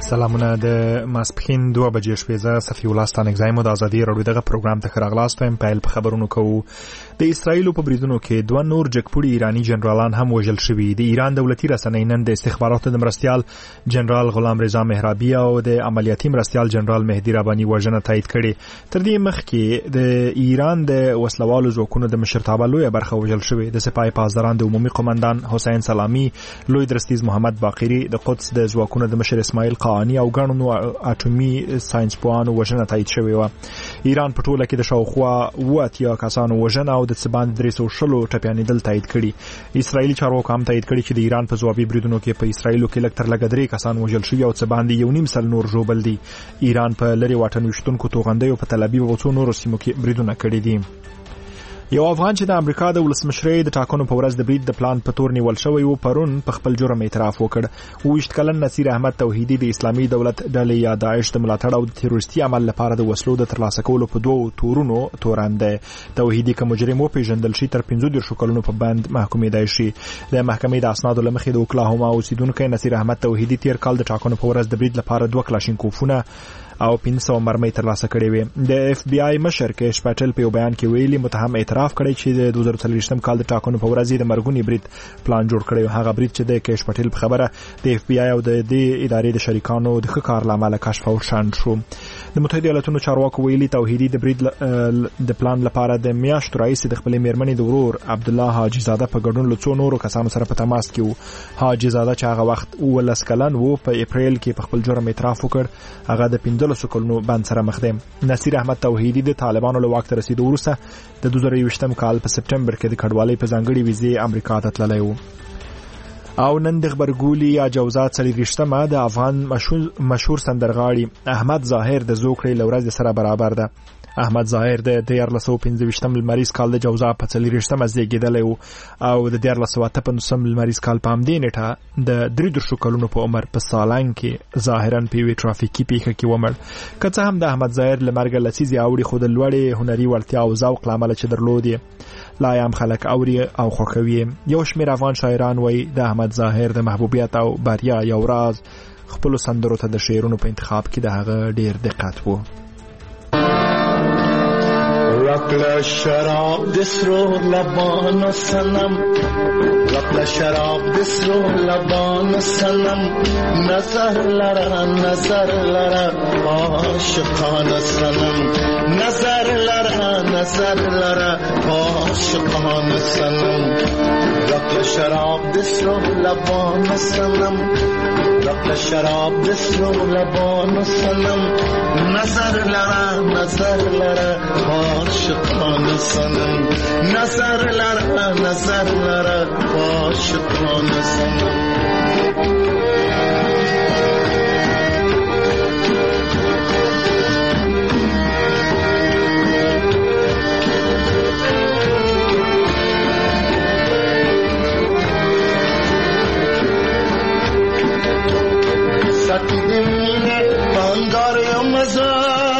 سلامونه د ماسپښین 2 بجې شپې زه صفي الله ستانکزایم د ازادي راډیو دغه پروګرام ته راغلاست هم پیل په خبرونو کوو. د اسرایل په بریدونو کې 2 نور جګپوړي ایرانی جنرالان هم وژل شوي. د ایران دولتي رسنۍ نن د استخباراتو د مرستیال جنرال غلام رضا مهرابي او د عملیاتي مرستیال جنرال مهدي رباني وژنه تایید کړي. تر دې مخکې د ایران د وسلوالو ځواکونو د مشرتابه لویه برخه وژل شوې. د سپاه پاسداران د عمومي قومندان حسین سلامي، لوی درستیز محمد باقری، د قدس د ځواکونو د مشر اسماعیل قانی او ګڼو اټومي ساينسپوهانو وژنه تایید شوې و. ایران په ټوله کې د شاوخوا 80 کسانو وژنه او د څبان 300 ټپيانېدل تایید کړي. اسرایلی چارواکو هم تایید کړي چې د ایران په ځوابي بریدونو کې په اسرایلو کې لږ تر لږه 3 کسان وژل شوي او څبان 1.5 نور ژوبل دي. ایران په لری واټن وشتونکو توغندیو په تل ابیب او څو نورو سیمو کې بریدونه کړي دي. یو افغان چې د امریکا د ولسمشرۍ د ټاکنو په ورځ د برید د پلان په تور نیول شوی و، پرون په خپل جرم اعتراف وکړ. 20 کلن نصیر احمد توحیدی د اسلامي دولت ډلې یا داعش د ملاتړ او د تروریستي عمل لپاره د وسلو د ترلاسه کولو په 2 تورونو تورن دی. توحیدی کوم مجرم و پیژندل شي تر 15 کلونو په بند محکومېدای شي. د محکمې د اسنادو لمخې د اوکلاهوما اوسیدونکو نصیر احمد توحیدی تیر کال د ټاکنو په ورځ د برید لپاره 2 کلاشینکوفونه او 500 مرمۍ ترلاسه کړې وې. د اف بی آی مشر کیش پټل په بیان کې ویلي متهم اعتراف کړی چې د 2023 کال د ټاکنو په ورځ د مرګونی برید پلان جوړ کړی. هغه برید چې د کیش پټل په خبره د اف بی آی او د ادارې د شریکانو د ښه کار لامل کشف او شاند شو. د متحده ایالاتونو چارواکو ویلي توحیدی د برید د پلان لپاره د میاشتو راهیسې د خپلې میرمنې د ورور عبد الله حاجی زاده په ګډون له 2 نورو کسانو سره په تماس کې و. حاجی زاده چې هغه وخت 19 کلن و په اپریل کې په خپل جرم اعتراف وکړ. هغه د 15 کلونو بند سره مخ دی. نصیر احمد توحیدی د طالبانو له واک ته رسیدو وروسته د 2020 کال په سپټمبر کې د کډوالۍ په ځانګړي ویزې امریکا ته تللی و. او نن د خبرګولي یا جوزات 30مه د افغان مشهور سندرغاړي احمد ظاهر د زوکړې لورځ سره برابر ده. احمد ظاهر د 1915 لمریز کال د جوزا په 30مه زیږیدلی و او د 1958 لمریز کال په همدې نیټه د 33 کلونو په عمر په سالنګ کې ظاهرا په یوې ټرافیکي پیښه کې ومړ. که څه هم د احمد ظاهر له مرګه لڅیزې اوړي، خو د لوړې هنري وړتیا او ذوق له امله چې درلود یې لا هم خلک اوري او خوښوي. یو شمېر افغان شاعران وایي د احمد ظاهر د محبوبیت او بریا یو راز خپلو سندرو ته د شعرونو په انتخاب کې د هغه ډیر دقت و. رقل شراب دسرو لبان و سنم، رقل شراب دسرو لبان و سنم، نظر لرا عاشقان سنم، نظر لرا عاشقان سنم. رقل شراب دسرو لبان و سنم، رقل شراب دسرو لبان و سنم، نظر لرا عاشقان سنم، نظر لرا عاشقان سنم. ساتی دمینه بانگار مزا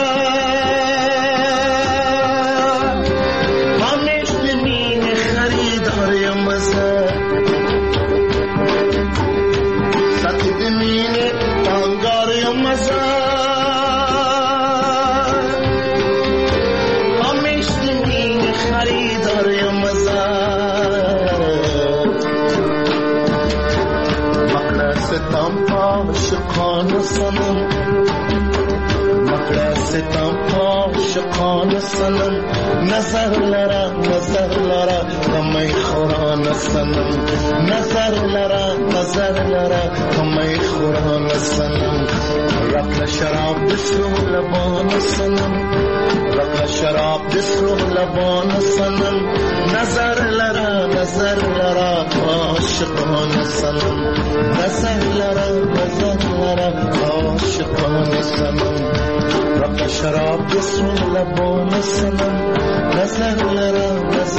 عاشقان سنم، نظر لرا کمی خوران سنم، نظر لرا کمی خوران سنم. رقل شراب دسرو لبان سنم، رقل شراب دسرو لبان سنم، نظر لرا عاشقان سنم، نظر لرا عاشقان سنم. رقل شراب دسرو لبان سنم، نظر لرا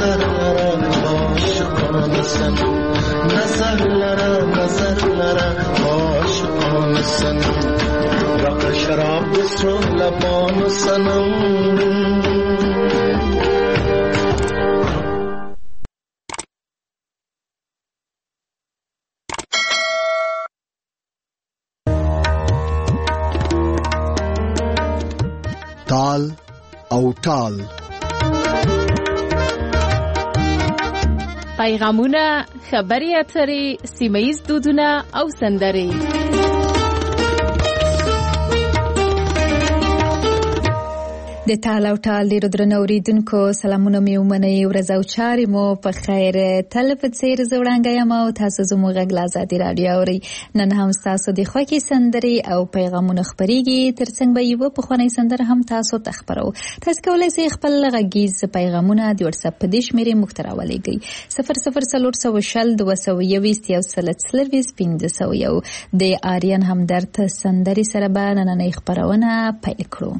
عاشقان سنم، نظر لرا عاشقان سنم. رقل شراب دسرو لبان سنم. تال او ټال. پیغامونه، خبري اترې، سیمه‌ییز دودونه او سندرې. د تال او ټال ډیرو درنو اوریدونکو سلامونه مې ومنئ. ورځ او چارې مو په خیر. تل په څیر زه وړانګه یم او تاسو زموږ غږ له ازادي راډیو اورئ. نن هم ستاسو د خوښې سندرې او پیغامونه خپرېږي. ترڅنګ به یوه پخوانۍ سندره هم تاسو ته خپرو. تاسو کولی شئ خپل غږیز پیغامونه د وټساپ په دې شمېرې موږ ته راولېږئ: 00402014 د آریان همدرد سندرې سره به نننۍ خپرونه پیل کړو.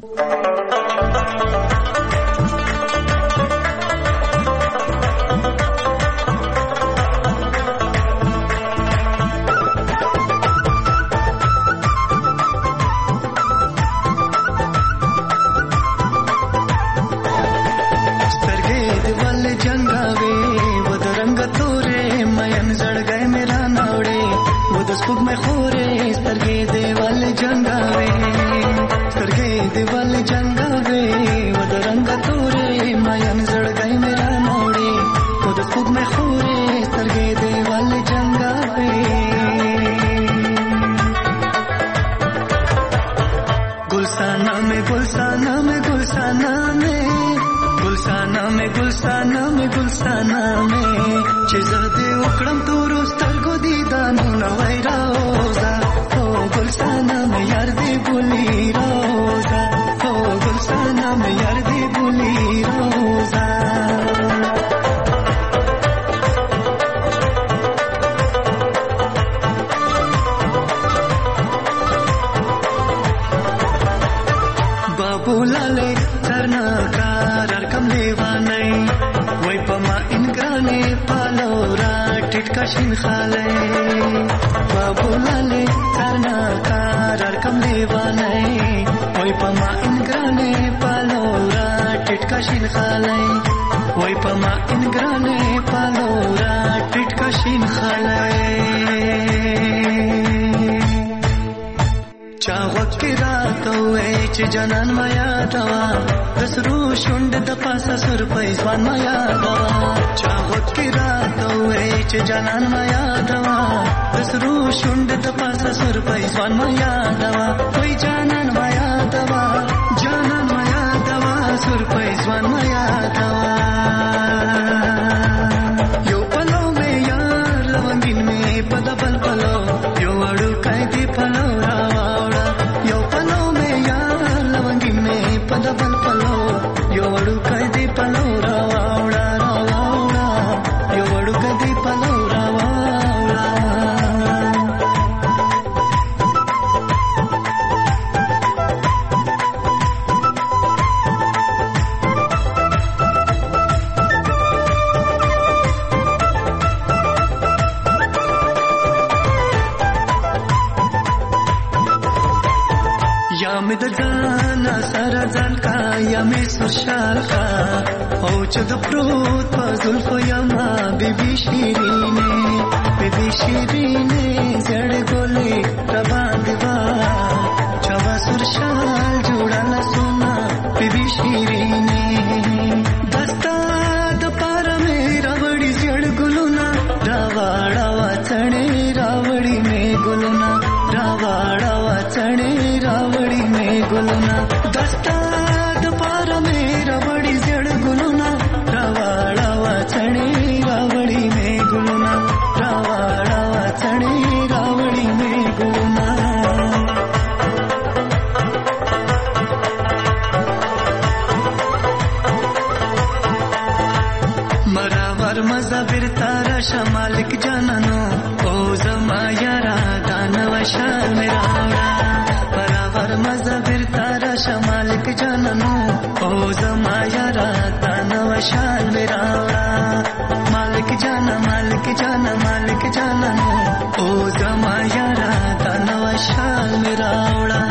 جنان ما یادوا دسرو شوند د پاسه سر پیسوان ما یادوا چاغوت کی رات وې چې جنان ما یادوا دسرو شوند د پاسه سر پیسوان ما یادوا وای جنان ما یادوا سر پیسوان ما یادوا یو پلو مې یار لونګین مې پدبل پلو یو اړو کای دی پلو راوړا یو پلو مې یار لونګین مې پدبل پلو یو اړو کای دی پلو راوړا یو اړو کای دی پلو راوړا مې د ځان سره ځان کا یا مې سرشال کا او چې د پروت په زلفو یما بیبي شیرینه زړ ګولې را باندې وا چوا سرشال جوړاله سونا بیبي شیرینه دستا د پار مې راوړي زړ ګلونا راوړا وڅړې راوړي مې ګلونا راوړا وڅړې راوړي مې ګلونا دستا د پار مې راوړي زړ ګلونا راوړا وڅړې راوړي مې ګلونا راوړا وڅړې راوړي مې ګلونا مرا مزه بیرته راشه مالک جانانو او زما یارا دانو شال مې راوړه برابر مزه بیرته راشه مالک جانانو او زما یارا دانو شال مې راوړه مالک جانانو او زما یارا دانو شال مې راوړه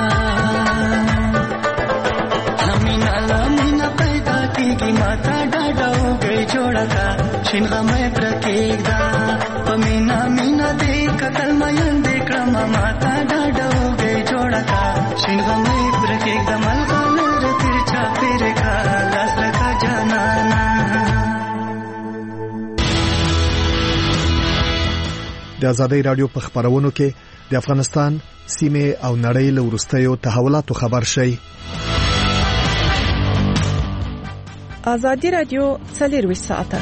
مینا پیدا کیږي ماتا ډاډا وګي جوړه کا شین غمه پرکېږه پمینا مینا دې قتل مېن دې کړم ماتا ډاډا وګي جوړه کا شین غمه پرکېږه ملګر تیر د ازادۍ رادیو په خبرونو کې د افغانستان سیمه او نړۍ له وروستیو تحولاتو خبر شي. ازادي رادیو 24 ساعته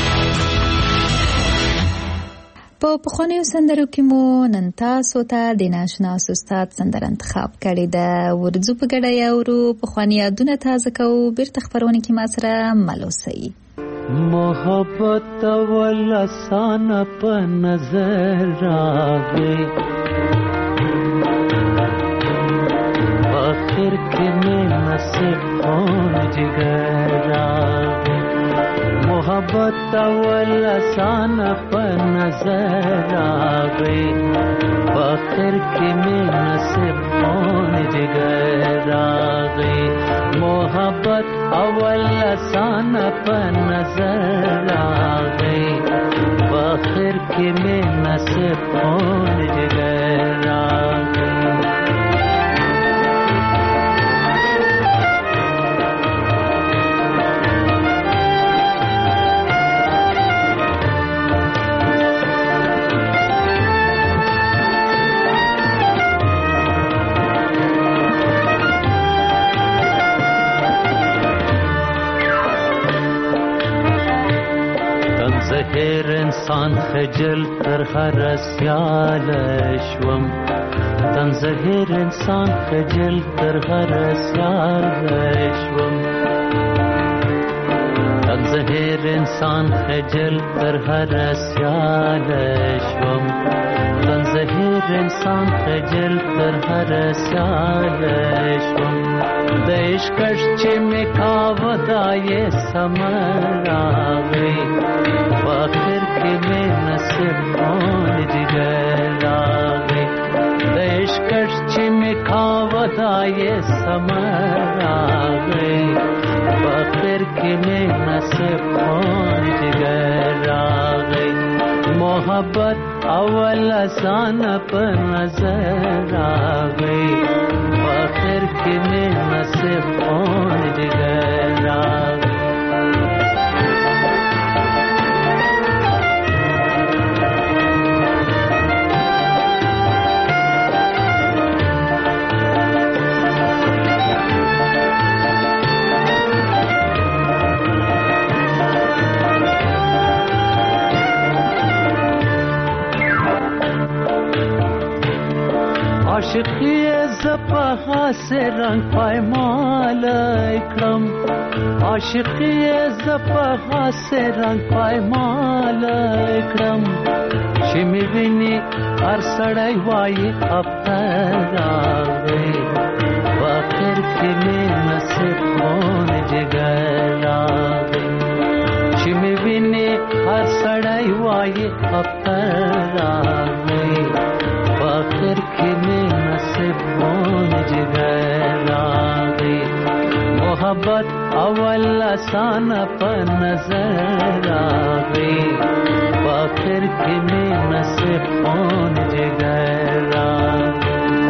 په پخوانیو سندرو کې مو نن تاسو ته د ناشنا استاد سندره انتخاب کړې ده. ورځو په ګډه یاورو پخوانی یادونه تازه کوو. بیرته خبرونه کې ما سره ملوسي. محبت ولسان په نظر راغی آخر کې مې نصیب خون جگر راغی محبت ولسان په نظر راغی آخر کې مې نصیب خون جگر راغی محبت اول لسان په نظر راغی آخر کې مې نصیب خون جگر راغی زهر انسان خجل تر هر سیال شوم تن زهر انسان خجل تر هر سیال شوم تن زهر انسان خجل تر هر سیال شوم تن زهر انسان خجل تر هر سیال شوم د عشقش چې مې کاوه دا یې سمر راغی آخر کې مې نصیب خون جگر راغی د عشقش چې مې کاوه دا یې سمر راغی آخر کې مې نصیب خون جگر راغی محبت اول آسان په نظر راغی آخر کې مې نصیب خون جگر راغی عاشقی زپها سے رنگ پایمال اکرم عاشقی زپها سے رنگ پایمال اکرم شمی ویني هر سړی وایي افتر راغی آخر کې مې نصیب خون جگر راغی شمی ویني هر سړی وایي افتر راغی آخر کې مې نصیب خون جگر راغی محبت اول آسان په نظر راغی آخر کې مې نصیب خون جگر راغی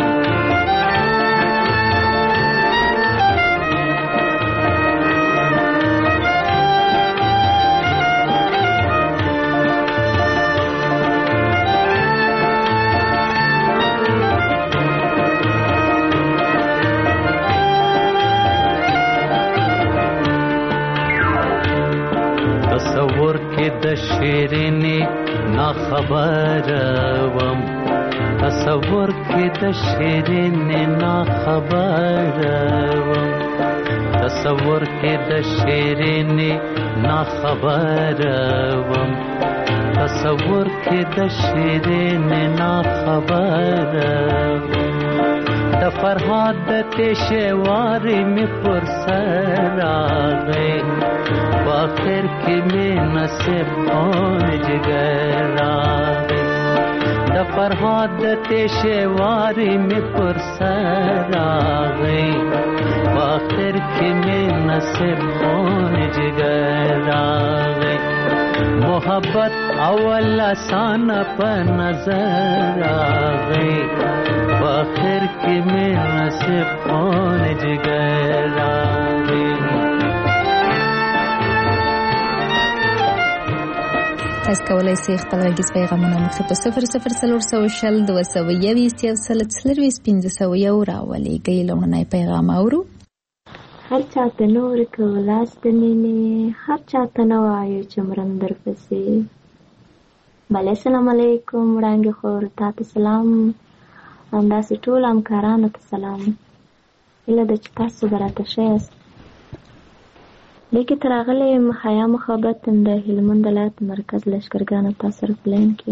تصور کې د شیرینی نا خبر وم تصور کې د شیرینی نا خبر وم تصور کې د شیرینی نا خبر وم تصور کې د شیرینی نا خبر د فرهاد د تشواري می پر سر راغی آخر کې مې نصیب خون جگر راغی د فرهاد د تشواري می پر سر راغی آخر کې مې نصیب خون جگر راغی محبت اول آسان په نظر راغی آخر کې مې نصیب خون جگر راغی. تاسو کولای شئ خپل غږیز پیغامونه مخ په 0040 222 راولېږئ. لومړنی پیغام اورو. هر چاته نور کولاس د مینې، هر چاته نه وایو چې مرم درپسې. بله السلام علیکم وړانګې خور، تا ته سلام، همداسې ټولو همکارانو ته سلام. هیله ده چې تاسو به راته ښه یاست. لیکې ته راغلی یم حیا محبت د هلمند ولایت مرکز لښکرګانو تاثر پلین کې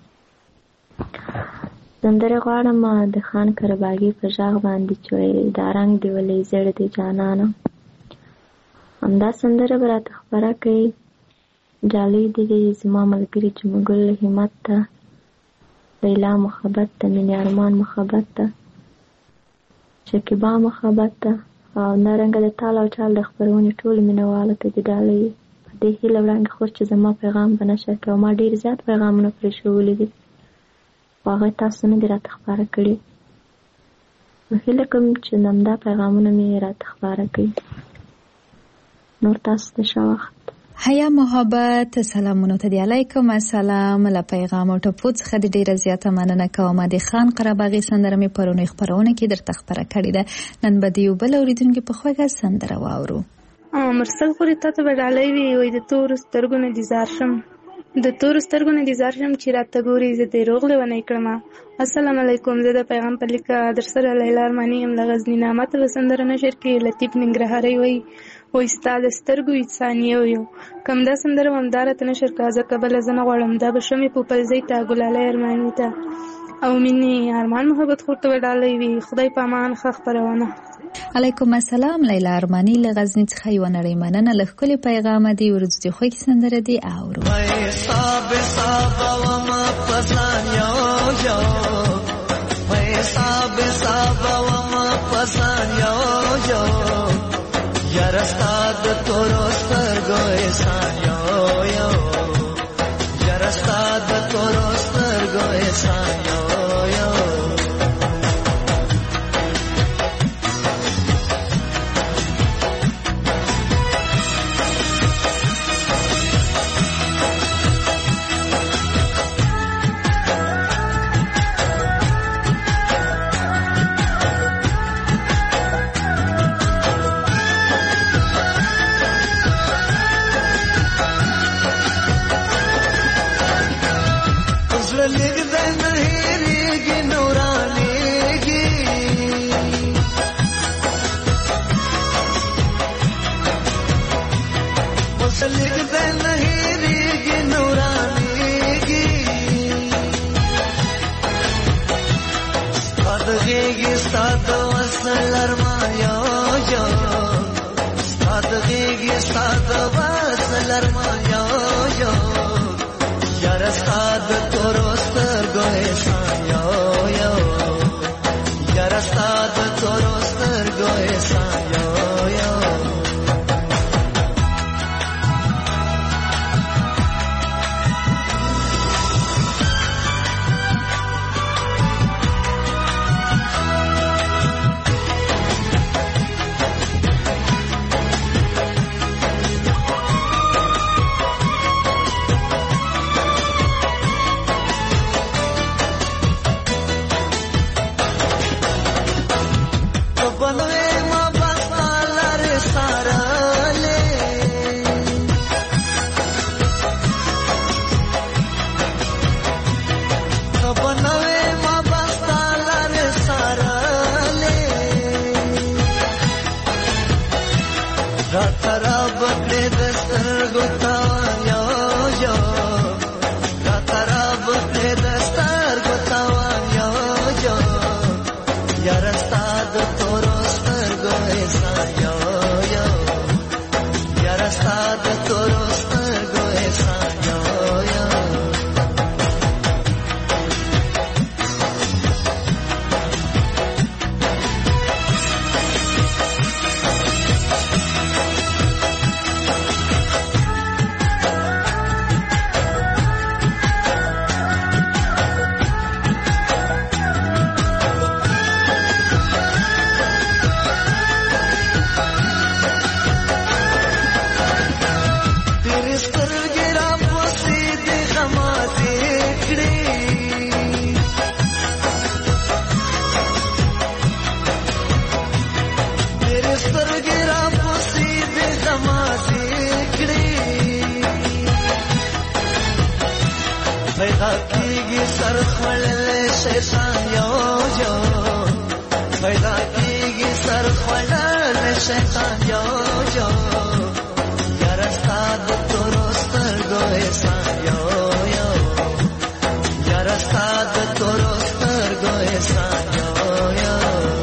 سندرې غواړم د خان کرباګي په غږ باندې چې دا رنګ دی ولې زړه دی جانانه. همدا سندره به راته خپره کوي. جالۍ دې زما ملګري جمګل همت ته، لیلا محبت ته، مینې ارمان محبت ته، شکیبا محبت ته، او نارنګه د تال او چال د خپرونې ټولو مینهوالو ته د ډالۍ په دې هیله وړاندې خور چې زما پیغام به نشر کړي. ما ډېر زیات پیغامونه پرې ښوولي دي خو هغه تاسو نه دي راته خپاره کړي. نو هیله کوم چې همدا پیغامونه مې راته خپاره کړي. نور تاسو ته ښه وخت. حیا محبت سلامونو ته دی. علیکم السلام. له پیغام او ټپو څخه د ډیره زیاته مننه کوم. د خان قرباغي سندره مې پرونی خبرونه کې درته خبره کړې ده. نن به دیو بل اوریدونکو په خوږه سندره واورو. مرسل خوري ته به ډالۍ وي د تور سترګو نه ديزار شم، د تور سترګو نه ديزار شم چې راته ګوري زه دې روغ لونی کړم. السلام علیکم. زه د پیغام په لیکه در سره لیلا ارمانی ام د غزنی نامه ته سندره نشر کې لطیف ننګرهاري وای وای ستاله سترګو انسانیو یو کم دا سندره ومدار ته نشر کا ځکه بل زنه غړم دا بشمې په پلځي تا ګلاله ارمانی ته او مینې ارمان محبت خورته ډالۍ وي. خدای په امان خخ پرونه. علیکم السلام. لیلا ارمانی له غزنی څخه یو نړۍ مننه له خپل پیغام دی ورځ خوږ سندره دی اورو. حساب حساب و ما پسان یو یو حساب حساب و ما پسان یو یو یار استاد تورو سترګو احسان یو یو یار استاد تورو سترګو احسان یو یو سر خوړلې شیطان یو یو پیدا کیږي سر خوړلې شیطان یو یو یار ستاد تورو سترګو احسان یو یو یار ستاد تورو سترګو احسان یو یو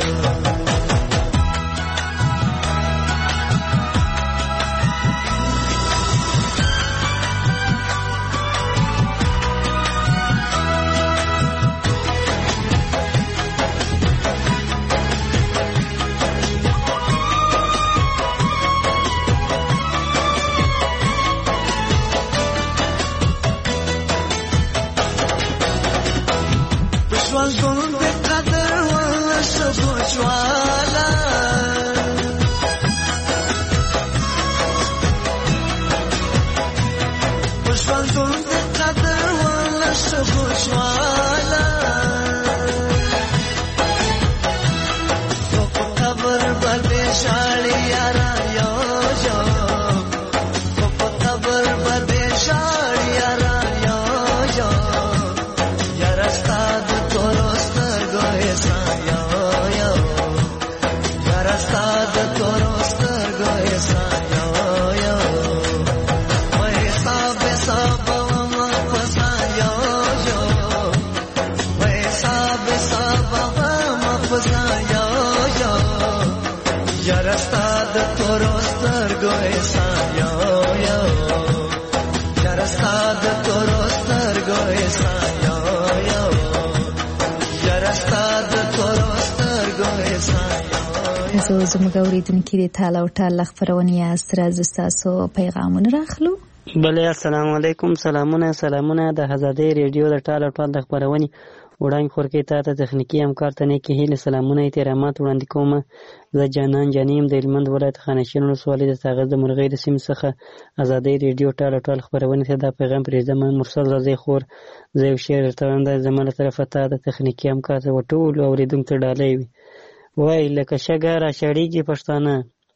زموږ اوریدونکي د تال او ټال خبرونه سره تاسو پیغامونه راخلو. بله السلام علیکم. سلامونه د آزادۍ ریډیو د ټال او ټال د خبرونه وړاندې خورکې ته تخنیکی همکار ته نیکې هیلې سلامونه احترامات وړاندې کوم. زه جانان جانیم د هلمند ولایت خانشین ولسوالۍ د ساغر د مرغۍ د سیمې څخه آزادۍ ریډیو ټال او ټال خبرونه ته دا پیغام پرېږدم. مرسل رضی خور زه یو شعر درته وایم، دا زما له طرفه ته د تخنیکي همکار ته ټولو اورېدونکو ته ډالۍ وي. وای لکه شګه را شړېږي پښتانه،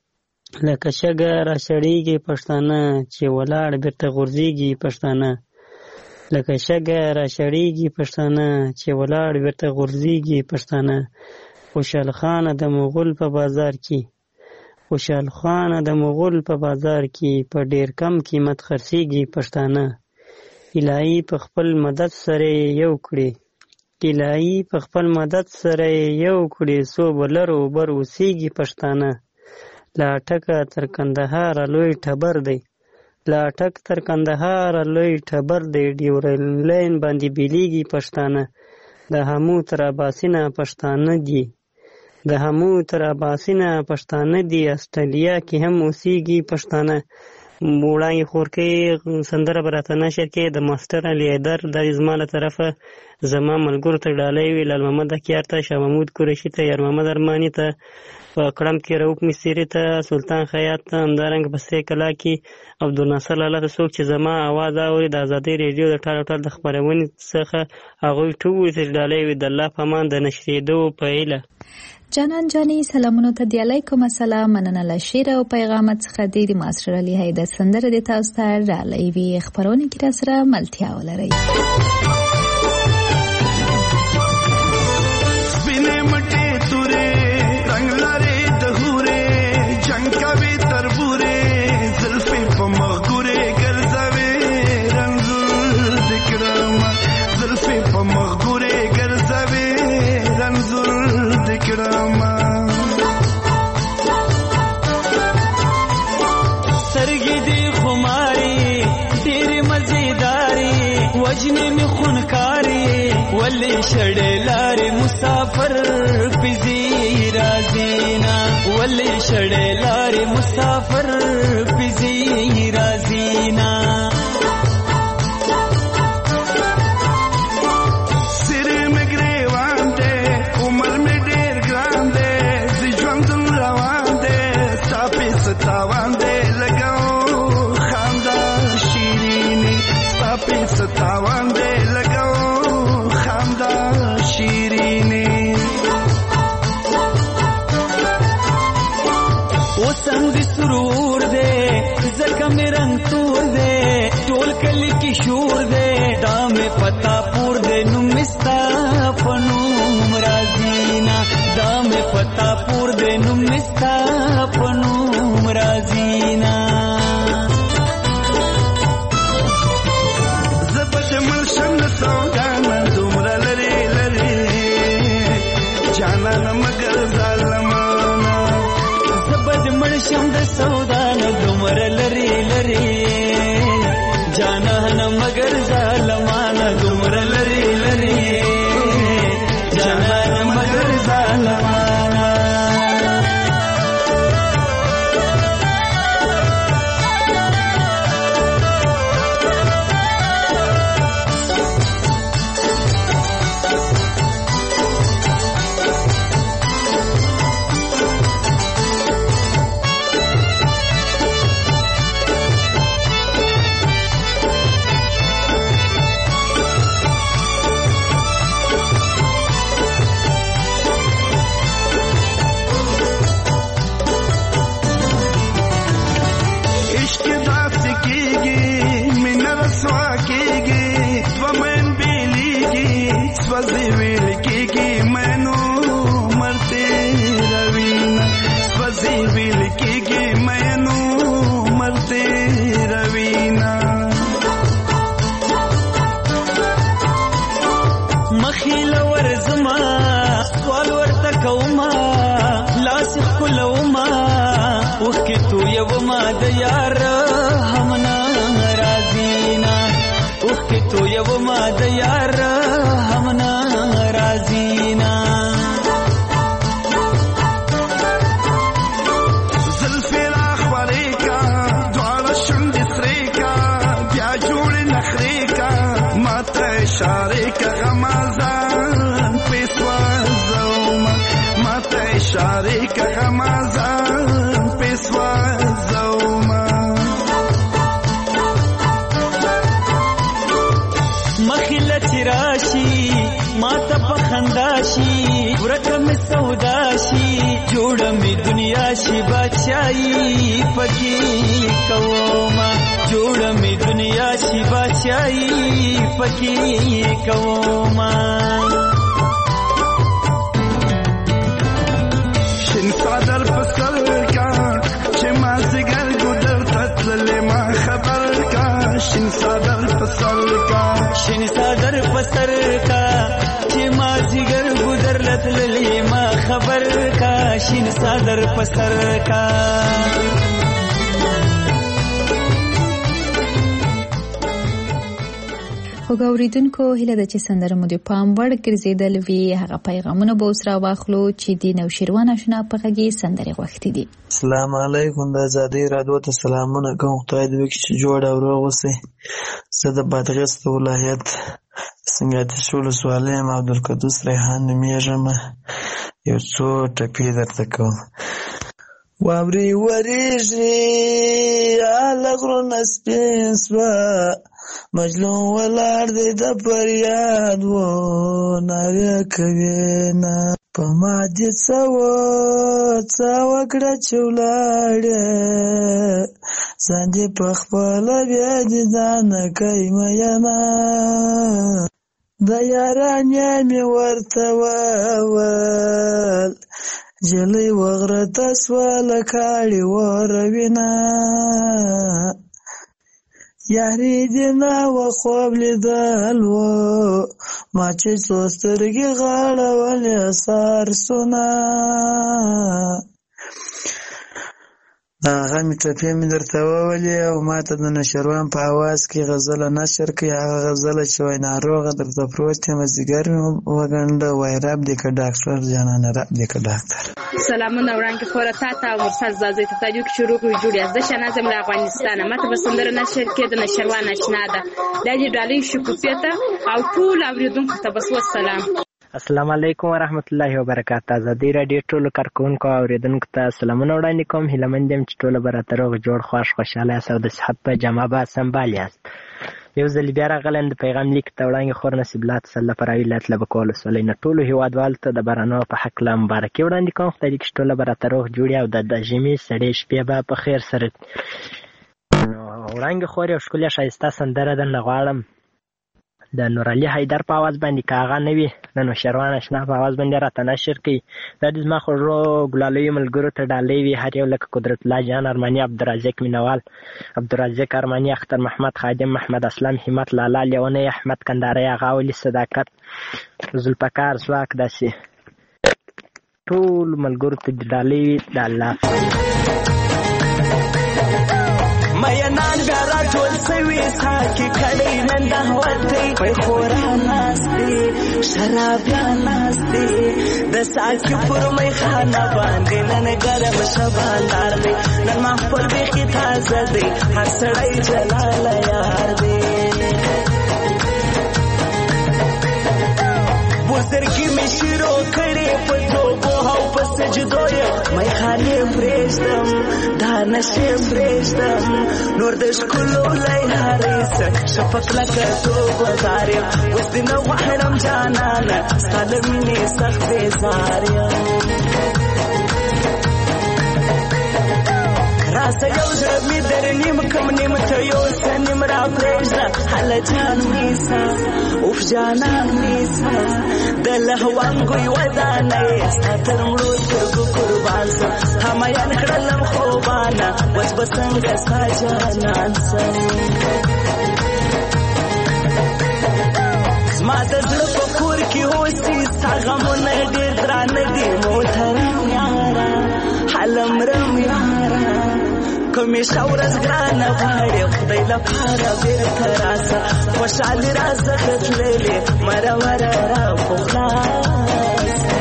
لکه شګه را شړېږي پښتانه چې ولاړ بیرته غورځېږي پښتانه، لکه شګه را شړېږي پښتانه چې ولاړ بیرته غورځېږي پښتانه. خوشحال خان د مغول په بازار کې، خوشحال خان د مغول په بازار کې په ډېر کم قیمت خرڅېږي پښتانه. الهي په خپل مدد سره یو کړي، الهي په خپل مدد سره یو کړي څو بلرو بر اوسېږي پښتانه. لا ټکه تر کندهار لوی ټبر دی، لا ټک تر کندهار لوی ټبر دی، ډیورلاین باندې بیلیږي پښتانه. د همو تر اباسینه پښتانه دي، د همو تر اباسینه پښتانه دي، استرالیا کې هم اوسېږي پښتانه. وړاندې خورکې سندره به راته نشر کې د ماسټر علي حیدر دا زما له طرفه زما ملګرو ته ډالۍ وي، لال محمد اکیار ته، شاه محمود قریشي ته، یار محمد ارماني ته، په کړم کې رؤف مصري ته، سلطان خیاط ته، همدارنګه په سې کلا کې عبدالناصر لاله ته. څوک چې زما اواز اوري د ازادۍ ریډیو د ټال ټال د خپرونې څخه هغوی ټول ته ډالۍ وي. د الله په امان د نشرېدو په هیله. جانان جانی سلامونو ته دی علیکم السلام. مننه له شعر او پیغامات څخه د ماسټر علي حیدر سندره د تاسو ته ډالۍ وي. خبرونه کې را سره ملتیا ولرئ. سپینې مټې تورې رنگ لري د هورې جنگ کوي تربورې زلفې په مغورې ګرځوي رنځور دکرم زلفې په مغورې ګرځوي رنځور دکرم سرګې دې خماري ډېرې مزیداري وجنې مې خونکاري ولې شړې لارې مسافر پزی رازینا ولې شړې لارې مسافر پزی رازینا سر مې ګریوان دې عمر مې ډېر ګران دې زه ژوند روان دې ستا په ستاوان دې لګاو خندا شیریني ستا په ستاوان دې لګاو خندا شیرینی وسنگ سرور دے زکه می رنگ تور دے ټول کلی کی شور دے دام پتا پور دے نو د نوم مستا په نوم رازینا زبد ملشم سودانا دومره لري لري جانان مگر ظالمانا زبد ملشم د سودانا دومره لري لري جانان مگر ظالمانا دومره لري لري جانان مگر ظالمانا شي بادشاہي پکې کوما جوړ می دنیا شي بادشاہي پکې کوما شین صدر پسر کا چې ما زګر ګدر تتل ما خبر کا شین صدر پسر کا شین صدر پسر کا چې ما زګر ګدر لتل ما خبر کا شین صدر پسر کا وګوریدونکو هله د چې سندره مو د پام وړ ګرځیدل وی هغه پیغامونه به اوس را واخلو چې د نوشیروان آشنا په غږی سندره غوښتي دي. السلام علیکم د آزادۍ رادیو ته سلامونه کوم. خدای دې وکړي چې جوړ او روغ اوسئ. زه د بادغیس ولایت سنګاتي ولسوالۍ یم. عبدالقدوس ریحان نومیږم. یو څو ټپې درته کوم. واوري وریږي هله غرونه سپین سوه مجنون ولاړ دی د فریاد و نارې کوي نه په ما دې څه وکړه چې ولاړې ځان دې پخپله بیا دې دانه کوي مینه د یارانې مې ورته وویل جلۍ وغرته سوه له کاړې وروینه یاري دې نه وه خوب لیدل و ما چې څو سترګې غاړولې سارسونه هغه مې ټپې مې درته وولې او ما ته د نشروان په اواز کې غزله نشر کړي. هغه غزله چې وایي ناروغه درته پروت یم ځیګر مې وګنډه وایي رب دې که ډاکټر جانانه رب دې که ډاکټر. سلامونه وړاندې خوره تا ته او مرسل زازۍ ته تاجو کې شروع کړو جوړې زه شناز یم له افغانستانه. ماته به سندره نشر کې د نشروان اشنا ده دا دې ډالۍ شکوفې ته او ټول اورېدونکو ته بس وسلام. السلام علیکم ورحمت الله وبرکاته. آزادۍ راډیو ټولو کارکوونکو او اورېدونکو ته سلامونه وړاندې کوم. هیله مند یم چې ټوله به راته روغ جوړ خوښ خوشحاله یاست او د صحت په جامه به سنبال یاست. یو ځل بیا راغلم د پیغام لیک ته وړاندې خور نصیب الله تسله پراوي ولایت لبک ولسوالۍ نه ټولو هیوادوالو ته د بارانو په هکله مبارکي وړاندې کوم. خدای دې چې ټوله به راته روغ جوړي او د ژمي سړې شپې به په خیر سره. نو وړاندې خور یو ښکلې ښایسته سندره درنه غواړم د نور علي حیدر په आवाज باندې کاغه نه وي د نوشروان اشنا په आवाज باندې راته نشر کوي. دا د زما خوږو ګلالوي ملګرو ته ډالۍ وي، هر یو لکه قدرت الله جان ارماني، عبدالرزاق مینوال، عبدالرزاق ارماني، اختر محمد خادم، محمد اسلام، همت لالا، لیونی، احمد کندهاری، غاولي، صداقت، ذوالفقار ځواک، داسې ټول ملګرو ته ډالۍ وي د الله. مینان بیا را ټول سوي ساکي کړي نن د هوتې په خورا ناستې شرابیان ناستې د ساکي پر مې خانه باندې نن ګرم شباندار دی نن ما خپل بیخي تازه دی هر سړی جلال یار دی بزرګي مې شروع کړې په توبو او په سجدو یې مې خانې پرېږدم دا نشې پرېږدم نور د ښکلو لیارې سه شفق لکه توبهدار یم اوس دې نه غواړم جانانه ستا له مینې سخت بېزار یم راسه یو زړه مې در نیم کم نیم ته یو څه نیم را پرېږده هله جان نیسه اوف جانان نیسه د لهوانګوی ودانه یې ستا تر مړو سترګو قربان سم همایان کړلم خوبانه اوس به څنګه ستا جانان سم زما د زړه په کور کې اوسي ستا غمونه ډېر درانه دي محترم یاره هلمرم یاره کمیشه ورځ ګرانه غواړې خدای لپاره بېرته راسه خوشحالي راڅخه تللې مرمره را خو خلاصه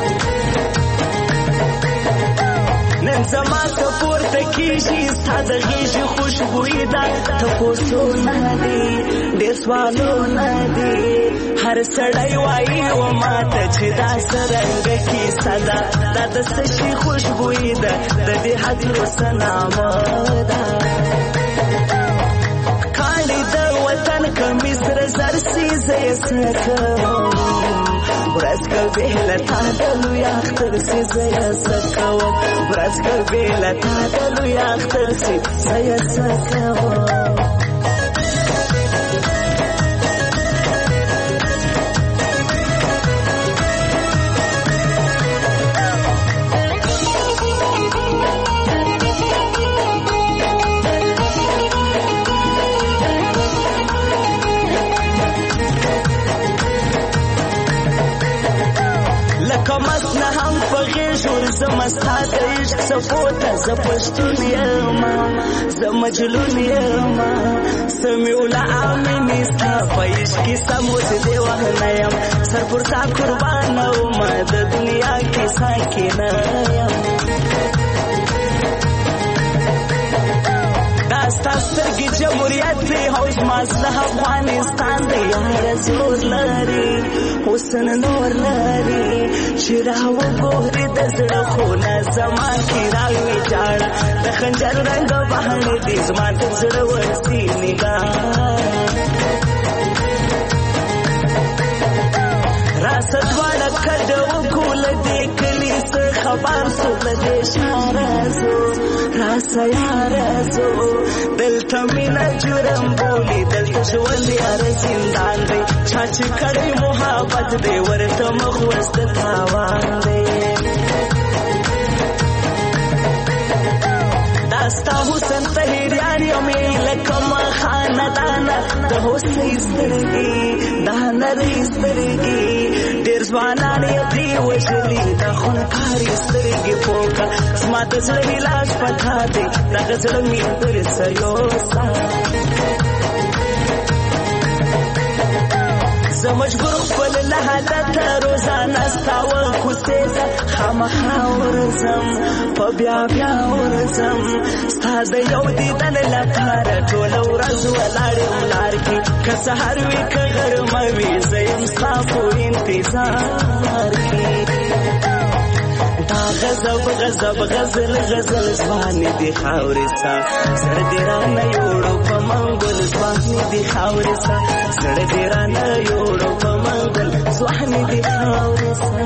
نن زما ته پورته کېږي ستا د غېږې خوشبویي ده تپوسونه دي ډېر سوالونه دي هر سړی وایي و ماته چې دا څرنګه کیسه ده دا د څه شي خوشبویي ده د دې هدیرو څه نامه ده کاڼي د وطن کمیس سره زر سیزه یې څه کوم ورځ که بېله تا د لوی اختر سي زه یې څه کوم ورځ که بېله تا د لوی اختر سي زه یې څه کوم زما ستا د عشق څپو ته زه پښتون یم زه مجنون یم سمیوله امینې ستا په عشق کې سموت دې وهنه یم سر پر تا قربانه ومه د دنیا کې ساکنه یم دا ستا سترګې جمهوریت دی او زما زړه افغانستان دی یاره زور لري حسن نور لري چې راوګورې د زړه خونه زما کې راویجاړه د خنجر رنګ بهانې دي زما د زړه ورسي نګاه راسه دواړه کډه وکړو له دې کلي څه خبر سو له دې ښاره ځو راسه یاره ځو دلته مینه جرم بولي دلته ژوند یاره زندان دی چا چې کړی محبت دی ورته مخ وس د تاوان دی دا ستا حسن طهیریان یمې لکه ما خاندانه د حسنۍ سترګې دا نرۍ سترګې ډېر ځوانان یې پرې وژلي دا خونکارې سترګې پوکه زما د زړه علاج پتا دی دغه زړه مې درڅه یوسه زه مجبور خپل له حالته روزانه ستا وکوڅې ته خامخا ورځم په بیا بیا ورځم ستا د یو دیدن لپاره ټوله ورځ ولاړ یم لار کې که سهار وي که غرمه وي زه یم ستا په انتظار کې دا غضب غضب غزل غزل ځوانې دي خاورې ستا زړه دې رانه یوړو په منګل ځوانې دي خاورې ستا زړه دې رانه یوړو په منګل ځوانې دي خاورې ستا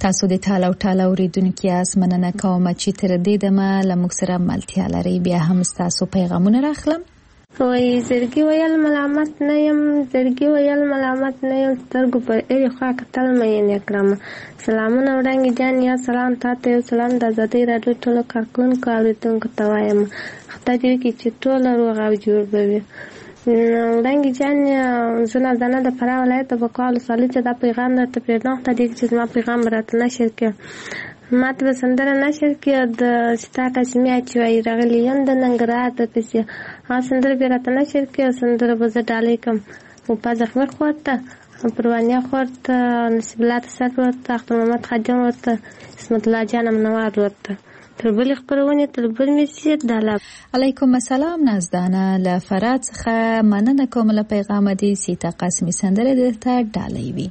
تاسو د ټال او ټال اوریدونکو یاست. مننه کوم چې تر دې دمه له موږ سره ملتیا لري. بیا هم تاسو پیغامونه راخلم. وای زړګي ویل ملامت نه یم، زړګي ویل ملامت نه یم، سترګو پر اړې خوا کتل مې نه کړم. سلامونه وړانګې جان، یا سلام تاته، یو سلام د ازادۍ راډیو ټولو کارکونکو اورېدونکو ته وایم. خدای دې وکړي چې ټول روغ او جوړ به وي. وړانګې جان، زه نازدانه د فراه ولایت د بکواه ولسوالۍ چې دا پیغام درته پرېږدم. خدای دې چې زما پیغام به راته نشر کړي. ما ته به سندره نشر کړي د ستا کشمیا چې وایي راغلی یم د ننګرهار د پسې. هغه سندره بیا راته نشر کړي او سندره به زه ډالۍ کړم. وپا زخمر خور ته، پروانیا خور ته، نصیب الله تسر ورته، اختر محمد خادم ورته، اسمت الله جان امنوار ورته. تر بلې خپرونې تر بل میسي دالا. علیکم السلام نازدانه له فراه څخه مننه کوم له پیغام دې سیتا قاسمي سندره درته ډالۍ وي.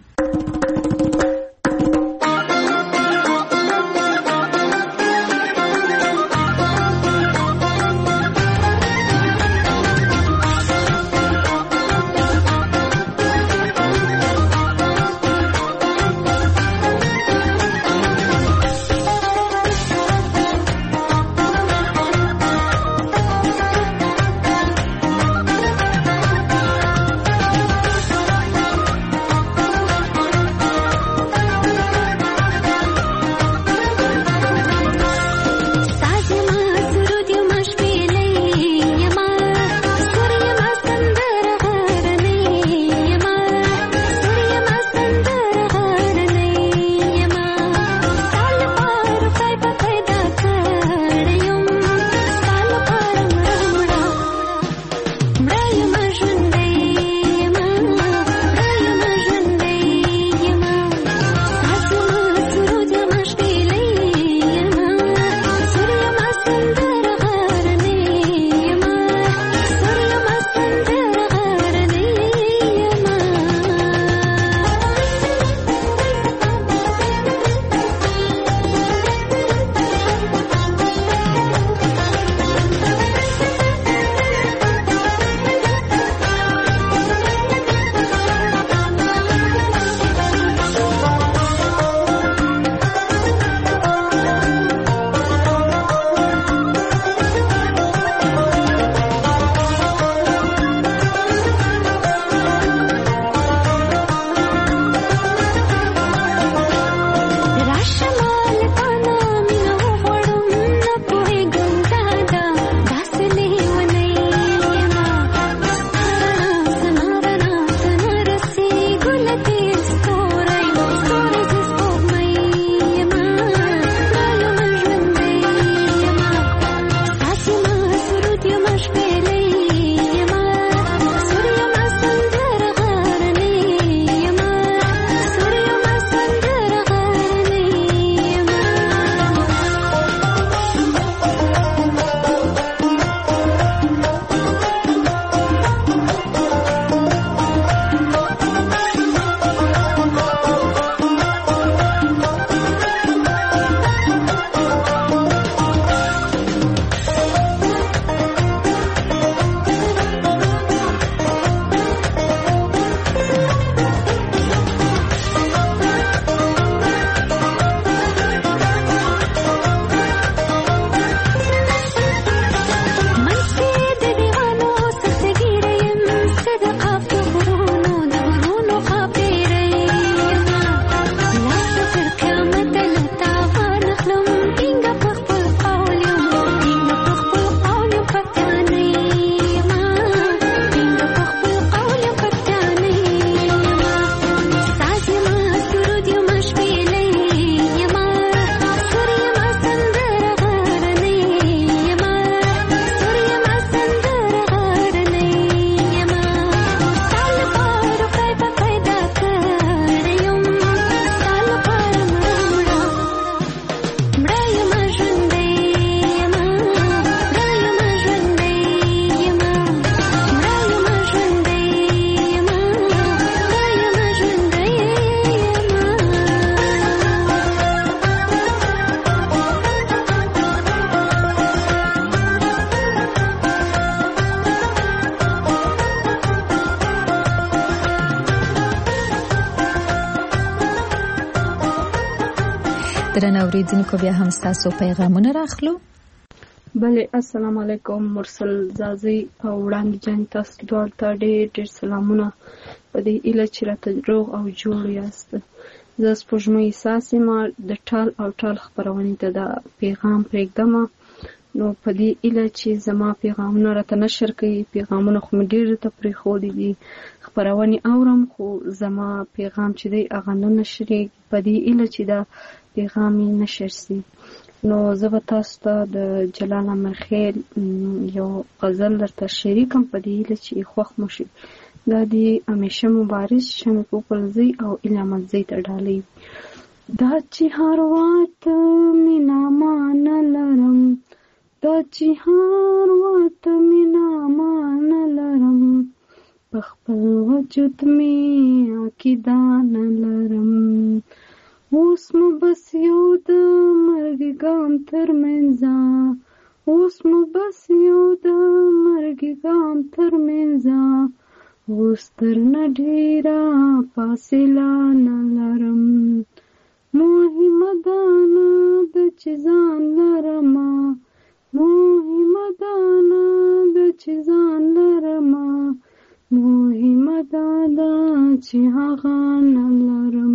درنو اوریدونکو بیا هم تاسو پیغامونه راخلو. بله السلام علیکم مرسل زازي او وړاندې جان تاسو دواړو ته ډېر سلامونه په دې اله چې راته روغ او جوړ یاست. زه سپوږمۍ ساسې ما د ټال او ټال خپرونې ته دا پیغام پرېږدم نو په دې اله چې زما پیغامونه راته نشر کوي پیغامونه خو مې ډېر ته پرېښودي دي خپرونې اورم خو زما پیغام چې دی هغه نه نشرېږي په دې اله چې دا پیغام یې نشر سي. نو زه به تاسو ته د جلال امرخیل یو غزل درته شریکم په دې هیله چې خوښ مو شي. دا د همیشه مبارز شمع پوپلزی او علامتزی ته ډالۍ دا چې هر وخت مینا مان لرم دا چې هر وخت مینا مان لرم په خپل وجود می عقیده نه لرم اوس مو بس یو د مرګ ګام تر منځه اوس مو بس یو د مرګ ګام تر منځه اوس تر نه ډېره فاصله نه لرم مهمه ده نه ده چې ځان لرمه مهمه ده نه ده چې ځان لرمه مهمه ده چې هغه نه لرم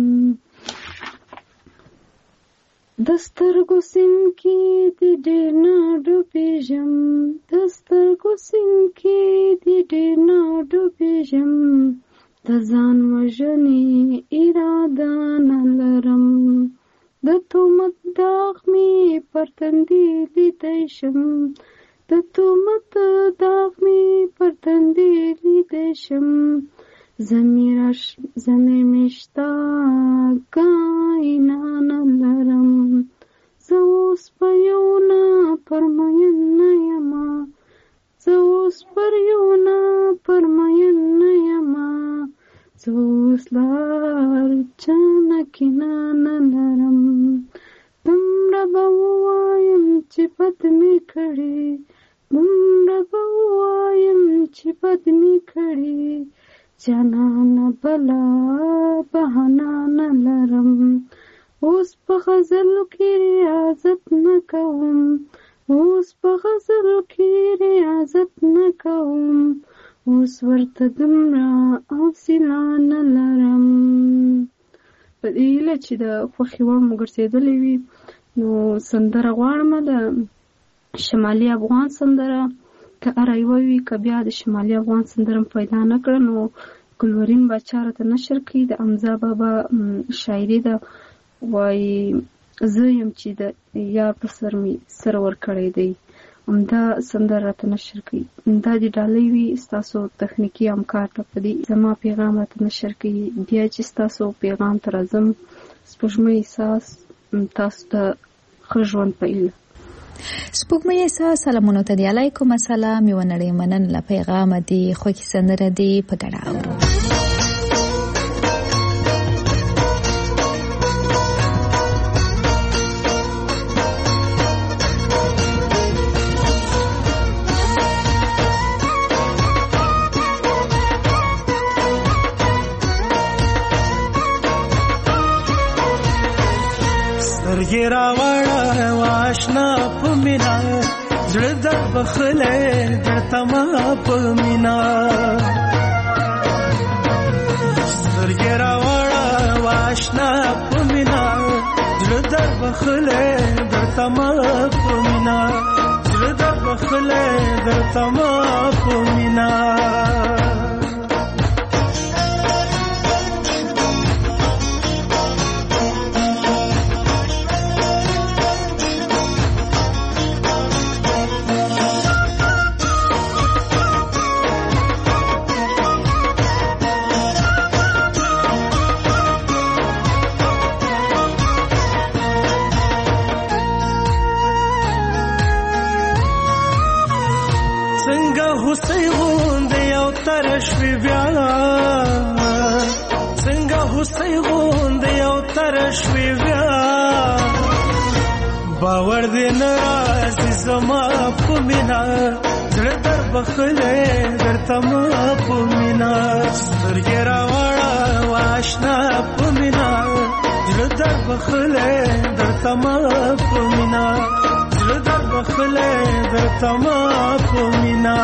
د سترګو سیند کې د ډېر نه ډوبېږم د سترګو سیند کې د ډېر نه ډوبېږم د ځان وژنې اراده نه لرم د تهمت داغ مې پر تندي لیدی شم د تهمت داغ مې پر تندي لیدی شم زمیر مشتا کائنا نه لرم زه اوس په یو نه پرمین نه یمه زه اوس پر یو نه پرمین نه یمه زه اوس لار چانه کینه نه لرم دومره به ووایم چې بد مې کړي دومره به ووایم چې بد مې کړي جانانه بلا بهانه نه لرم اوس په غزلو کې ریاضت نه کوم اوس په غزلو کې ریاضت نه کوم اوس ورته دومره حوصله نه لرم. په دې هیله چې د خوښې وړ مو ګرځېدلې وي نو سندره غواړم د شمالي افغان سندره که هره یوه وي که بیا د شمالي افغان سندره پیدا نه کړه نو ګلورین باچا راته نشر کړي د حمزه بابا شاعري ده وایي زه یم چې د یار په سر مې سر ورکړی دی همدا سندره راته نشر کړي دا د ډالۍ وي ستاسو تخنیکي همکار ته په دې زما پیغام راته نشر کړي بیا چې ستاسو پیغام ته راځم سپوږمۍ احساس تاسو ته ښه ژوند په ایله سپوږمۍ احساس سلامونه ته دی علیکم السلام یو نړۍ مننه پیغام دی خوږی سندره دی په ګډه اورو سترګې راوړه واشنا په مینا زړه در بخلې درته ما په مینا سترګې راوړه واشنا په مینا زړه در بخلې درته ما په مینا زړه در بخلې درته ما په مینا شوی بیا څنګه هوسۍ غوندې یو تر شوی بیا باور دې نه راځي زما په مینا زړه در بخلې درته ما په مینا سترګې راوړه واشنا په مینا زړه در بخلې درته ما په مینا زړه در بخلې درته ما په مینا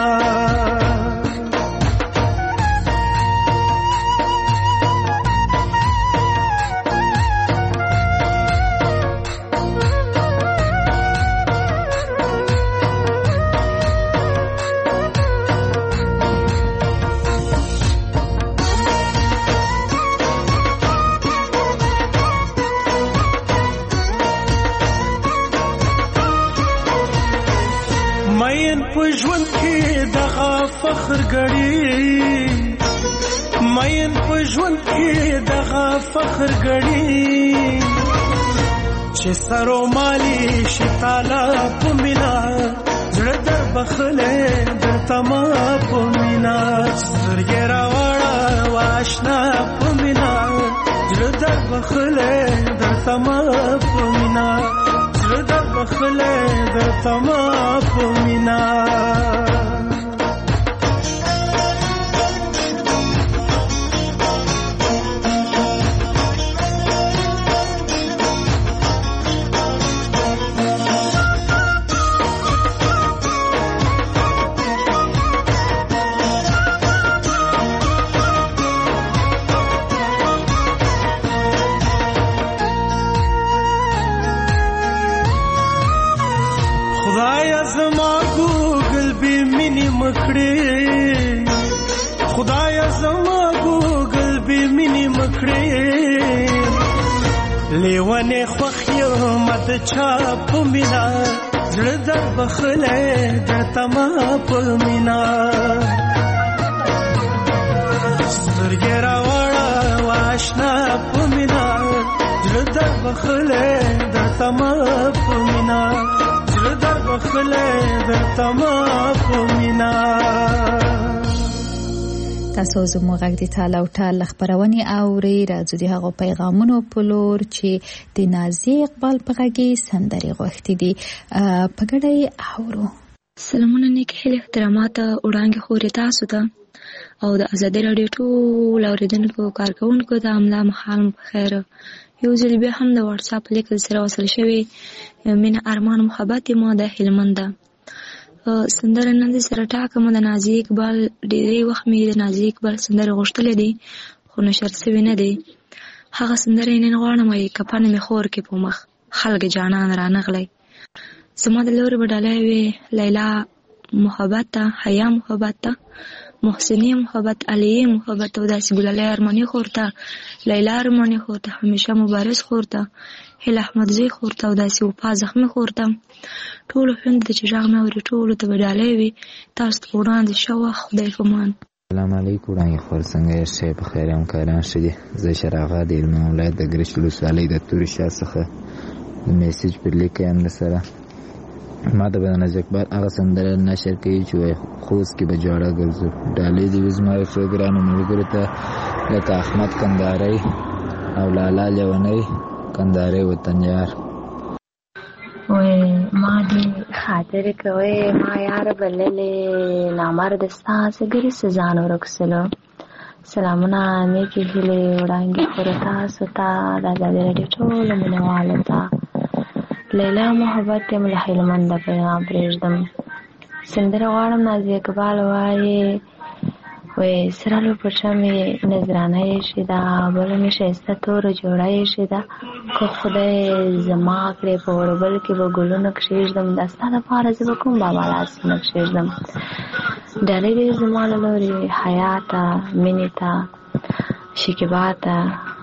پژوند کې دغه فخر غړي مین پژوند کې دغه فخر غړي چې سرو مالي شتاله پمینا زړه در بخلې درته ما پمینا سترګې راوړه واشنا پمینا زړه در بخلې درته ما پمینا زړه در بخلې درته ما پمینا خدایا زما ګوګل به مینې مکړې لیوانې خوښ یم د چا په مینا زړه در بخلې درته ما په مینا سترګې راوړه واشنا په مینا زړه در بخلې درته ما په مینا زړه در بخلې درته ما په مینا تاسو زموږ غږ د تاله او ټال خبرونه اوري راځي د هغو پیغامونو په لور چې د نازي اقبال په غږی سندري غوښتي دي په ګډه اورو. سلامونه نیک هیله احترامات وړاندې خوري تاسو ته او د ازادي رادیو ټول اوریدونکو کارکونکو ته املا محال بخیر. یو ځل بیا هم د واتس اپ لیک سره وصل شوی من ارمان محبت ما د هلمند سندره نن سره ټاکم د نازي اقبال ډېری وخت مې د نازي اقبال سندره غوښتلې دي خو نشر شوی نه دی. هغه سندره نن غواړم چې کپن مې خور کې په مخ خلک جانان رانغلی زما د لور بدلای وی لیلا محبت ته حیا محبت ته محسنی محبت علی محبت او داسې ګلالای ارمانی خورته لیلا ارمانی خورته همیشه مبارز خورته هل احمد زی خورته او داسې وفا زخمی خورته ټول خوند د چراغ مې ور ټول ته بدلای وی تاسو وړاندې شو خدای فمان. السلام علیکم وړاندې خور څنګه یې په خیر هم کاران شې زه شراغه د علم ولایت د ګرشل وسالې د تور شاه څخه میسج پر لیکم سره ما د بنازي اقبال هغه سندره نشر کوي چې خوست کې به جوړه ګرځو ډالې دی زما پروګرام ملګرو ته لکه احمد کندهاري او لالا لیونی کندهاري وطن یار وای ما دې خاطر کوي ما یار بللې نامرد ستاسو ګری سزان ورکسلو سلامونه نیکی هیله وړاندې خورا تاسو ته د ازادي رادیو ټول مینوالو ته لیلا محبت یم له هلمند پیغام پرېږدم سندره غواړم نازي اقبال وایي وای سرالو پټه مې نظرانه یې شي دا بل مې ښایسته توره جوړه یې شي دا که خدای زما کړې په وړبل کې به ګلونه کښېږدم دا ستا دپاره زه به کوم بابا لاسونه کښېږدم ډالۍ دې زما له لورې حیا ته مینې ته شکیبا ته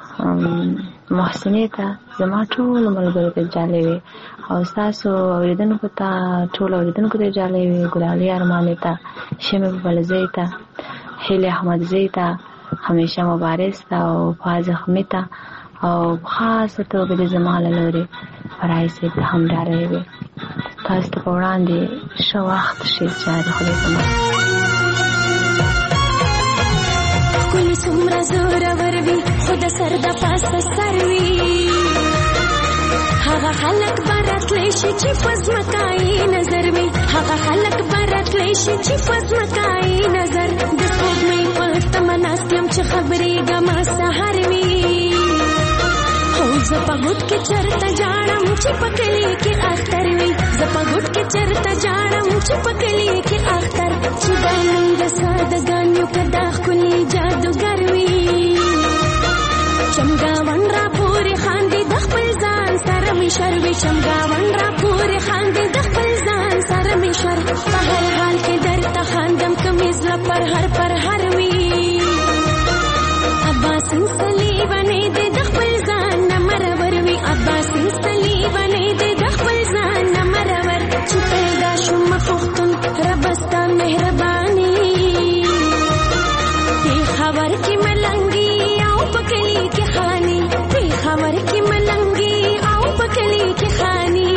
محسنې ته زما ټولو ملګرو ته جالۍ وي او ستاسو اورېدونکو ته ټولو اورېدونکو ته جالۍ وي ګلالۍ ارمانې ته شمې بلزۍ ته هیلې احمدزۍ ته همیشه مبارز ته او وفا زخمي ته او په خاصه توګه د زما له لورې فرای صاحب ته هم ډالۍ وي تاسو ته په وړاندې ښه وخت شي جاري خدای زما ښکلي څومره زورور وي خو د سر د پاسه سر وي هغه خلک به راتلی شي چې په ځمکه یې نظر وي هغه خلک به راتلی شي چې په ځمکه یې نظر د سپوږمۍ په تمه ناست یم چې خبرېږم سهار وي هو زپا ګټ کې چرته جاړم چې پکلی کې اختر وي زپا ګټ کې چرته جاړم چې پکلی کې اختر چې دانګ سادګانو کدا خلی جادوګر وي چمګاون را پورې خاندي د خپل ځان سره می شروي چمګاون را پورې خاندي د خپل ځان سره می شر په هر حال کې درته خاندم کمیز لا پر هر وي عباس سلی باندې د خپل ځان نمرور وي عباس سلی باندې د خپل ځان نمرور چې پیدا شوم پختون رب ستا مهرباني دې خبر کې ملنګي او پکلی کې خاني دې خبر کې ملنګي او پکلی کې خاني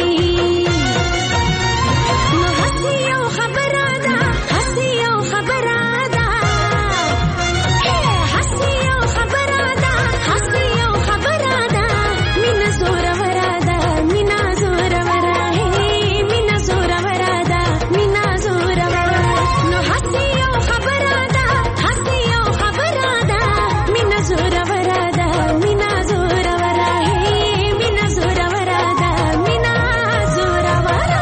نو هسي او خبره ده هسي او خبره ده هسي او خبره ده هسي او خبره ده مینا زور ورا ده مینا زور ورا مینا زور ورا ده مینا زور ورا نو هسي او خبره ده هسي او خبره ده مینا زور ورا ده مینا زور ورا مینا زور ورا ده مینا زور ورا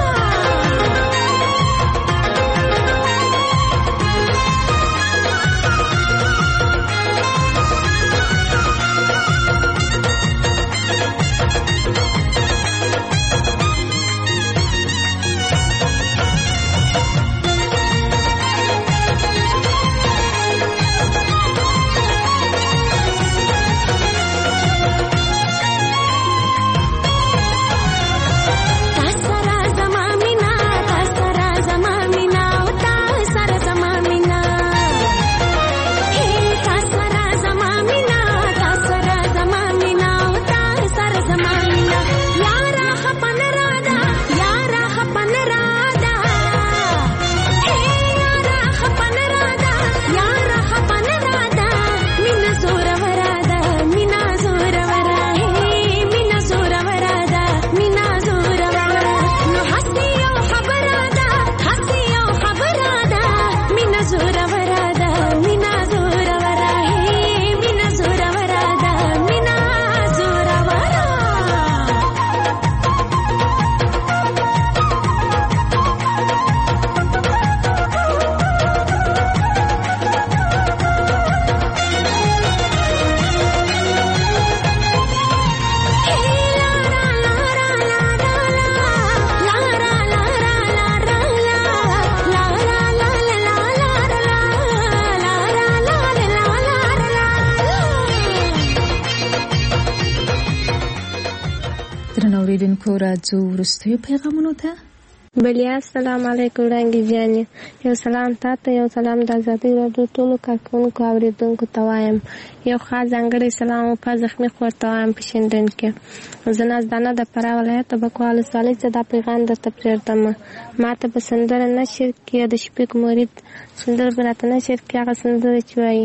درنوریدونکو راځو وروستیو پیغامونو ته بلیا السلام علیکم وړانګې جانې یو سلام تاته یو سلام د ازادۍ راډیو ټولو کارکوونکو اورېدونکو ته وایم یو خاص ځانګړی سلام په زخمي خور ته وایم په شینډن کې زه نازدانه د فراه ولایت بکوال ولسوالۍ څخه دا پیغام درته پرېږدم ما ته په سندره نشر کې د شفیق مرید سندره به راته نشر کې هغه سندره چې وایي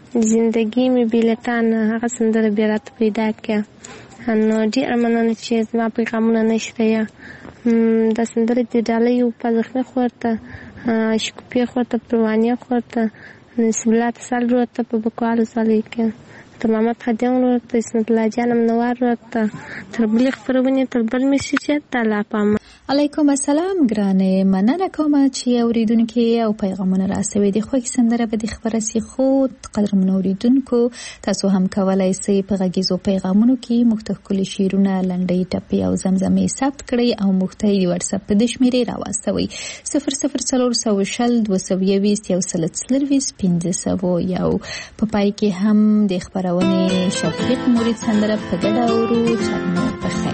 زندګي مې بېلټان هغه سندره بیا راته پیدا کړه نو ډېره مننه چې زما پیغامونه نشته یا دا سندره د ډالۍ په زخمي خور ته شکوپي خور ته پروانیه خور ته نصیب الله تسال ورور ته په بکوال ولسوالۍ کې تر محمد خادم ورور ته اسمت الله جان منور ورور ته تر بلې خپرونې تر بل مسیحیت ته الله پامه علیکم السلام ګرانې مننه کوم چې اوریدونکو او پیغامونه راسوي د خوښ سندره به د خبره سي خو قدرمن اوریدونکو تاسو هم کولای شئ په غږیزو پیغامونو کې مختلف شعرونه لنډۍ ټپې او زمزمې ثبت کړئ او مختلف د واتس اپ د شمیرې راوستوي 004020 په پای کې هم د خبرونه شفیق مرید سندره په ګډه اورو چرنو په خیر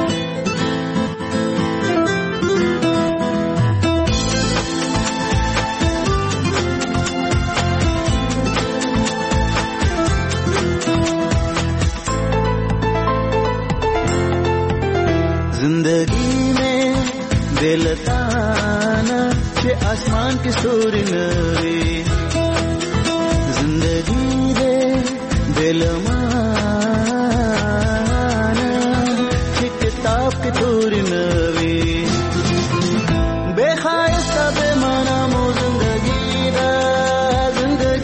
जिंदगी में दिलताना के आसमान की सूरी नवी जिंदगी दे दिल माना के किताब की तूरी नवी बेखायस्ता बेमाना मो जिंदगी दा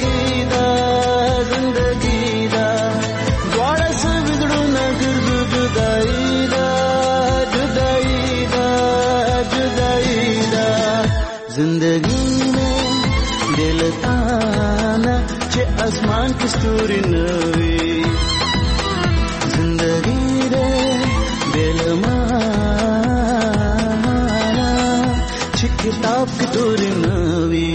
द्वारा से बिगड़ू न गिरजू کې ستوري نوي زندګي دې بلمانا چې کتاب کې ستوري نوي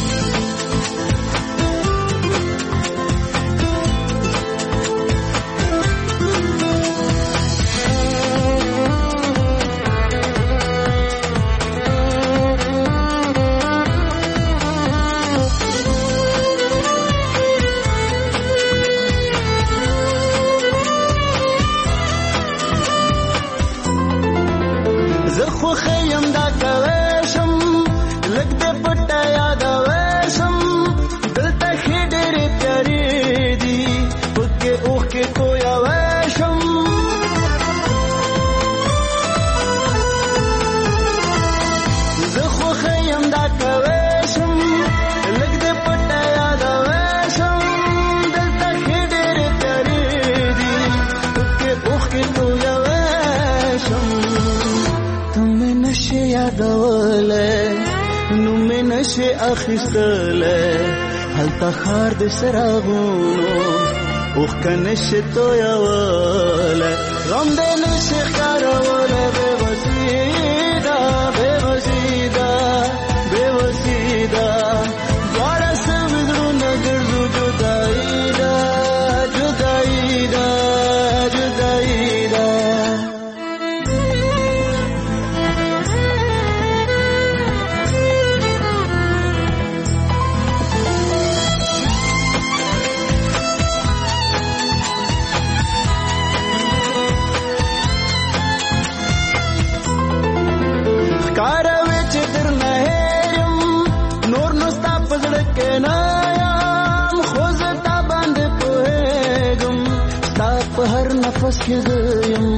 اخیستله هلته خار د سراغونو اوخ کنشه تویواله غم دې نشه ښکاروله بې وسیده دواړه سوي زړونه ګرځو جدایي ده نفس کې یم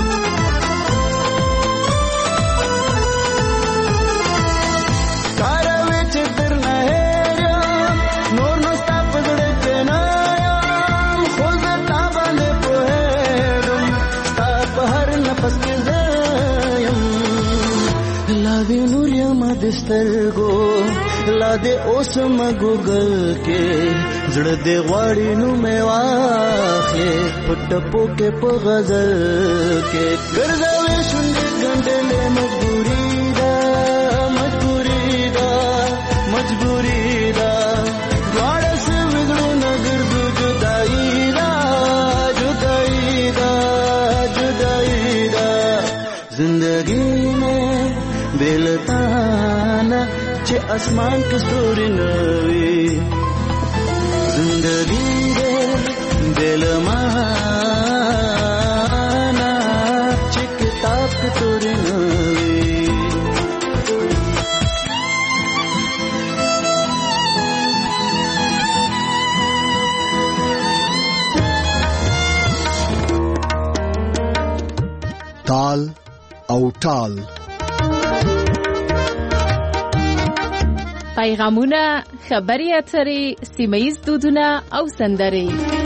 کاروي چې درنه هېرم نور نو ستا په زړه کې نه یم خو زه تا باندې پوهېږم ستا په هر نفس کې زه یم لا دې نور یم د سترګو لا دې اوس مګوګل کې زړه دې غواړي نو مې واخلې په ټپو کې په غزل کې ګرځوي شونډې ګنډلې مجبوري ده دواړه سوي زړونه ګرځو جدایي ده زندګي مې بې له تا نه چې اسمان کې ستوري نه وي زندگی دے دل مانا چه کتاب کتوری نوی تال او ټال پیغامونه، خبري اترې، سیمه ییز دودونه او سندرې